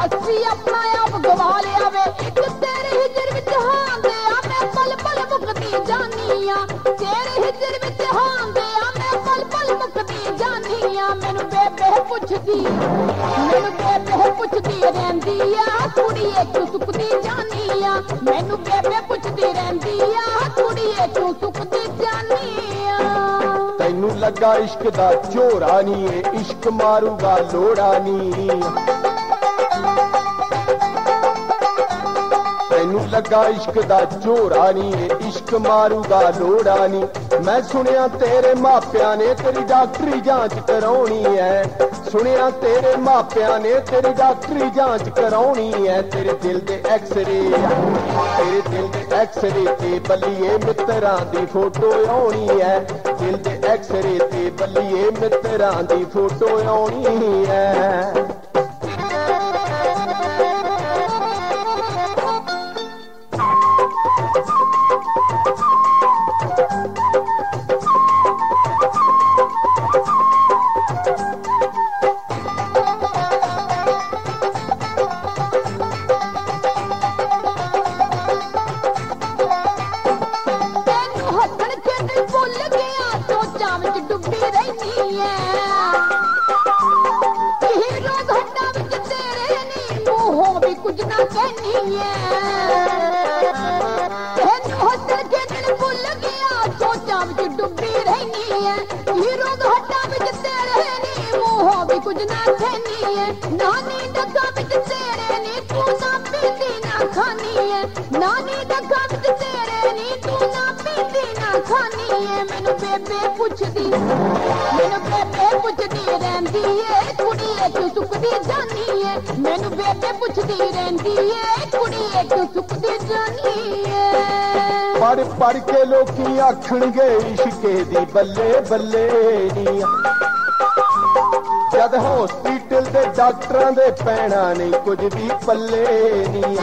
ਅਸੀਂ ਆਪਣਾ ਆਪ ਗਵਾ ਲਿਆ ਵੇ ਇੱਕ ਤੇਰੇ ਹਿਜਰ ਵਿੱਚ ਹਾਂਦੇ ਆ ਮੈਂ ਪਲ ਪਲ ਮੁੱਕਦੀ ਜਾਨੀ ਆ ਤੇਰੇ ਹਿਜਰ ਵਿੱਚ ਹਾਂਦੇ ਆ ਮੈਂ ਪਲ ਪਲ ਮੁੱਕਦੀ ਜਾਨੀ ਆ ਮੈਨੂੰ ਬੇਬੇ ਪੁੱਛਦੀ ਰਹਿੰਦੀ ਆ ਕੁੜੀਏ ਕਿਉਂ ਸੁੱਕਦੀ ਜਾਨੀ ਆ ਮੈਨੂੰ ਬੇਬੇ ਪੁੱਛਦੀ ਰਹਿੰਦੀ ਆ ਕੁੜੀਏ ਕਿਉਂ ਸੁੱਕਦੀ ਜਾਨੀ ਆ ਤੈਨੂੰ ਲੱਗਾ ਇਸ਼ਕ ਦਾ ਝੋਰਾ ਨੀ ਏ ਇਸ਼ਕ ਮਾਰੂਗਾ ਲੋੜਾ ਨੀ ਤੈਨੂੰ ਲੱਗਾ ਇਸ਼ਕ ਦਾ ਝੋਰਾ ਨੀ ਏ ਇਸ਼ਕ ਮਾਰੂਗਾ ਲੋੜਾ ਨੀ ਮੈਂ ਸੁਣਿਆ ਤੇਰੇ ਮਾਪਿਆਂ ਨੇ ਤੇਰੀ ਡਾਕਟਰੀ ਜਾਂਚ ਕਰਾਉਣੀ ਐ ਸੁਣਿਆ ਤੇਰੇ ਮਾਪਿਆਂ ਨੇ ਤੇਰੀ ਡਾਕਟਰੀ ਜਾਂਚ ਕਰਾਉਣੀ ਐ ਤੇਰੇ ਦਿਲ ਦੇ ਐਕਸਰੇ ਤੇ ਬੱਲੀਏ ਮਿੱਤਰਾਂ ਦੀ ਫੋਟੋ ਆਉਣੀ ਐ ਦਿਲ ਦੇ ਐਕਸਰੇ ਤੇ ਬੱਲੀਏ ਮਿੱਤਰਾਂ ਦੀ ਫੋਟੋ ਆਉਣੀ ਐ ਕੁਝ ਨਾ ਕਹਿਨੀ ਐ ਤੈਨੂੰ ਹੱਸਣ ਖੇਡਣ ਭੁੱਲ ਗਿਆ ਸੋਚਾਂ ਵਿੱਚ ਡੁੱਬੀ ਰਹਿਨੀ ਐ ਹੀਰੋ ਘਾਟਾਂ ਵਿੱਚ ਤੇਰੇ ਨੀ ਮੂੰਹੋਂ ਵੀ ਕੁਝ ਨਾ ਕਹਿਨੀ ਐ ਨਾਨੀ ਡੱਗਾ ਵਿੱਚ ਤੇਰੇ ਨੀ ਤੂੰ ਨਾ ਪੀਂਦੀ ਨਾ ਖਾਨੀ ਐ ਨਾਨੀ ਡੱਗਾ ਵਿੱਚ ਤੇਰੇ ਨੀ ਤੂੰ ਨਾ ਪੀਂਦੀ ਨਾ ਖਾਨੀ ਐ ਮੈਨੂੰ ਬੇਬੇ ਪੁੱਛਦੀ ਰਹਿੰਦੀ ਏ ਕੁੜੀਏ ਕਿਉਂ ਸੁੱਕਦੀ ਜਾਨੀ ਏ ਮੈਨੂੰ ਬੇਬੇ ਪੁੱਛਦੀ ਰਹਿੰਦੀ ਏ ਕੁੜੀਏ ਕਿਉਂ ਸੁੱਕਦੀ ਜਾਨੀ ਏ ਪੜ ਕੇ ਲੋਕੀ ਆਖਣਗੇ ਇਸ਼ਕੇ ਦੀ ਬੱਲੇ ਬੱਲੇ ਨੀ ਜਦ ਹੌਸਪੀਟਲ ਦੇ ਡਾਕਟਰਾਂ ਦੇ ਪੈਣਾ ਨਹੀਂ ਕੁਝ ਵੀ ਪੱਲੇ ਨੀ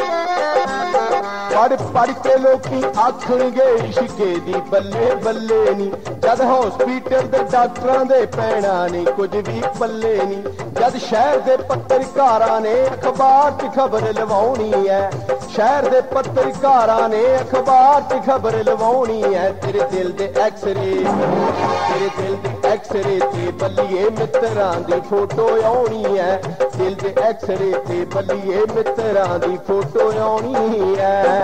ਪੜ ਕੇ ਲੋਕੀ ਆਖਣਗੇ ਇਸ਼ਕੇ ਦੀ ਬੱਲੇ ਬੱਲੇ ਨੀ ਜਦ ਹੌਸਪੀਟਲ ਦੇ ਡਾਕਟਰਾਂ ਦੇ ਪੈਣਾ ਨਹੀਂ ਕੁਝ ਵੀ ਪੱਲੇ ਨੀ ਜਦ ਸ਼ਹਿਰ ਦੇ ਪੱਤਰਕਾਰਾਂ ਨੇ ਅਖਬਾਰ 'ਚ ਖਬਰ ਲਵਾਉਣੀ ਐ ਸ਼ਹਿਰ ਦੇ ਪੱਤਰਕਾਰਾਂ ਨੇ ਅਖਬਾਰ 'ਚ ਖਬਰ ਲਵਾਉਣੀ ਐ ਤੇਰੇ ਦਿਲ ਦੇ ਐਕਸਰੇ ਤੇ ਬੱਲੀਏ ਮਿੱਤਰਾਂ ਦੀ ਫੋਟੋ ਆਉਣੀ ਐ ਦਿਲ ਦੇ ਐਕਸਰੇ ਤੇ ਬੱਲੀਏ ਮਿੱਤਰਾਂ ਦੀ ਫੋਟੋ ਆਉਣੀ ਐ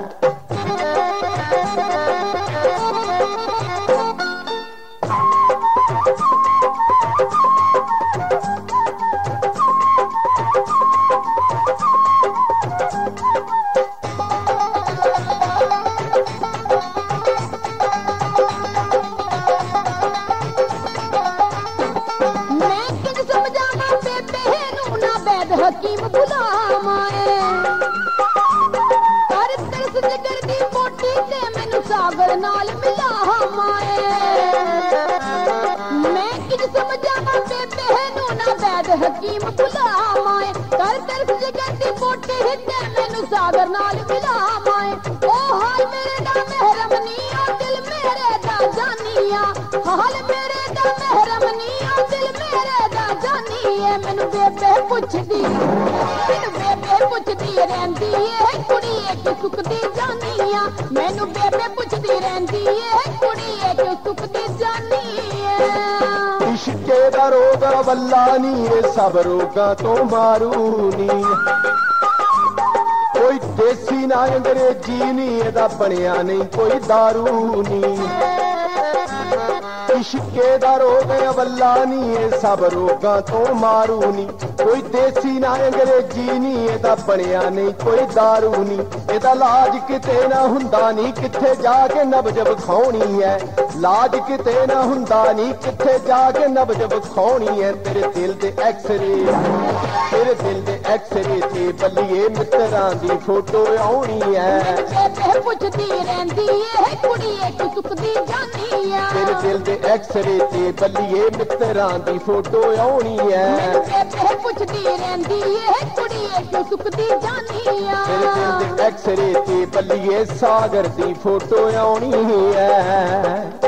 ਹਕੀਮ ਬੁਲਾਵਾਂ ਕਰ ਤਰਸ ਜਿਗਰ ਦੀ ਮੋਟੀ ਤੇ ਮੈਨੂੰ ਸਾਗਰ ਨਾਲ ਮਿਲਾਵਾਂ ਮੈਂ ਕਿਝ ਸਮਝਾਵਾਂ ਬੇਬੇ ਨੂੰ ਨਾ ਬੈਦ ਹਕੀਮ ਬੁਲਾਵਾਂ ਕਰ ਤਰਸ ਜਿਗਰ ਦੀ ਮੋਟੀ ਤੇ ਮੈਨੂੰ ਸਾਗਰ ਨਾਲ ਮਿਲਾਵਾਂ ਉਹ ਹਾਲ ਮੇਰੇ ਦਾ ਮਹਿਰਮ ਨੀ ਉਹ ਦਿਲ ਮੇਰੇ ਦਾ ਜਾਨੀਆ ਹਾਲ ਮੇਰੇ ਦਾ ਮਹਿਰਮ ਨੀ ਉਹ ਦਿਲ ਮੇਰੇ ਦਾ ਜਾਨੀਏ ਮੈਨੂੰ ਬੇਬੇ ਪੁੱਛਦੀ ਰਹਿੰਦੀ ਏ ਕੁੜੀਏ ਕਿਉਂ ਸੁੱਕਦੀ ਜਾਨੀ ਆ ਮੈਨੂੰ ਬੇਬੇ ਪੁੱਛਦੀ ਰਹਿੰਦੀ ਏ ਕੁੜੀਏ ਕਿਉਂ ਸੁੱਕਦੀ ਜਾਨੀ ਏ ਇਸ਼ਕੇ ਦਾ ਰੋਗ ਵੱਲਾ ਨੀ ਏ ਸਭ ਰੋਗਾਂ ਤੋਂ ਮਾਰੂ ਨੀ ਕੋਈ ਦੇਸੀ ਨਾ ਅੰਗਰੇਜ਼ੀ ਨੀ ਇਹਦਾ ਬਣਿਆ ਨਹੀਂ ਕੋਈ ਦਾਰੂ ਨੀ ਇਸ਼ਕੇ ਦਾ ਰੋਗ ਵੱਲਾ ਨੀ ਇਹ ਸਭ ਰੋਗਾਂ ਤੋਂ ਮਾਰੂ ਨੀ ਕੋਈ ਦੇਸੀ ਨਾ ਅੰਗਰੇਜ਼ੀ ਨੀ ਇਹਦਾ ਬਣਿਆ ਨਹੀਂ ਕੋਈ ਦਾਰੂ ਨੀ ਇਹਦਾ ਇਲਾਜ ਕਿਤੇ ਨਾ ਹੁੰਦਾ ਨੀ ਕਿੱਥੇ ਜਾ ਕੇ ਨਬਜ਼ ਵਿਖਾਉਣੀ ਐ ਇਲਾਜ ਕਿਤੇ ਨਾ ਹੁੰਦਾ ਨੀ ਕਿੱਥੇ ਜਾ ਕੇ ਨਬਜ਼ ਵਿਖਾਉਣੀ ਐ ਤੇਰੇ ਦਿਲ ਦੇ ਐਕਸਰੇ ਤੇ ਬੱਲੀਏ ਮਿੱਤਰਾਂ ਦੀ ਫੋਟੋ ਆਉਣੀ ਐ ਬੇਬੇ ਪੁੱਛਦੀ ਰਹਿੰਦੀ ਏ ਕੁੜੀਏ ਕਿਉਂ ਸੁੱਕਦੀ ਜਾਨੀ ਆ ਤੇਰੇ ਦਿਲ ਦੇ ਐਕਸਰੇ ਤੇ ਬੱਲੀਏ ਮਿੱਤਰਾਂ ਦੀ ਫੋਟੋ ਆਉਣੀ ਐ ਬੇਬੇ ਪੁੱਛਦੀ ਰਹਿੰਦੀ ਏ ਕੁੜੀਏ ਕਿਉਂ ਸੁੱਕਦੀ ਜਾਨੀ ਆ ਤੇਰੇ ਦਿਲ ਦੇ ਐਕਸਰੇ ਤੇ ਬੱਲੀਏ ਸਾਗਰ ਦੀ ਫੋਟੋ ਆਉਣੀ ਐ